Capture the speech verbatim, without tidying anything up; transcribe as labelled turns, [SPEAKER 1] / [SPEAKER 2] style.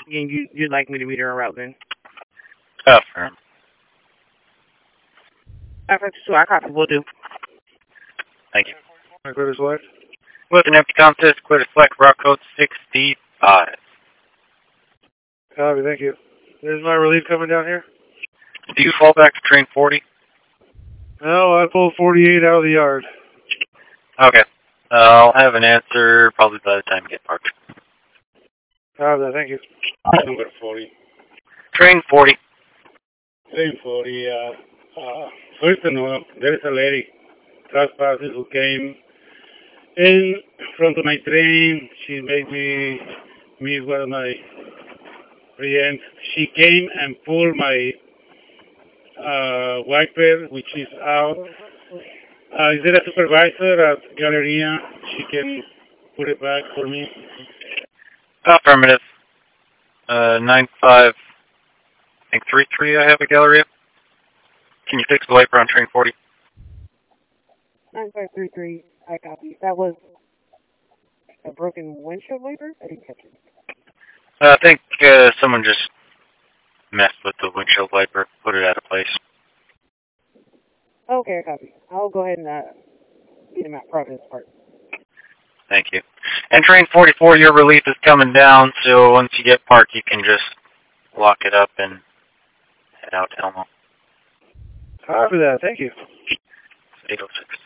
[SPEAKER 1] You, you, you'd like me to meet her en route then?
[SPEAKER 2] Oh, fair.
[SPEAKER 1] five five two, I copy, will do.
[SPEAKER 2] Thank you.
[SPEAKER 3] Clear to select.
[SPEAKER 2] With an empty contest, clear to select, route code sixty-five.
[SPEAKER 3] Copy, thank you. There's my relief coming down here.
[SPEAKER 2] Do you fall back to train forty?
[SPEAKER 3] No, I pulled forty-eight out of the yard.
[SPEAKER 2] Okay. Uh, I'll have an answer probably by the time you get parked.
[SPEAKER 3] Copy that, thank you.
[SPEAKER 4] Number forty.
[SPEAKER 2] Train forty.
[SPEAKER 4] Train forty, uh, uh, first of all, there is a lady, trespasser, who came in front of my train. She made me miss one of my friends. She came and pulled my uh, wiper, which is out. Uh, is there a supervisor at Galleria? She can put it back for me.
[SPEAKER 2] Affirmative. Uh, nine five, I think three three. I have a Galleria. Can you fix the wiper on train forty?
[SPEAKER 1] nine five three three, I copy. That was a broken windshield wiper? I didn't catch it.
[SPEAKER 2] Uh, I think uh, someone just messed with the windshield wiper, put it out of place.
[SPEAKER 1] Okay, I copy. I'll go ahead and uh, get him at Providence Park.
[SPEAKER 2] Thank you. And train forty-four, your relief is coming down, so once you get parked, you can just lock it up and head out to Elmo.
[SPEAKER 3] Copy that, thank you.
[SPEAKER 2] eight oh six.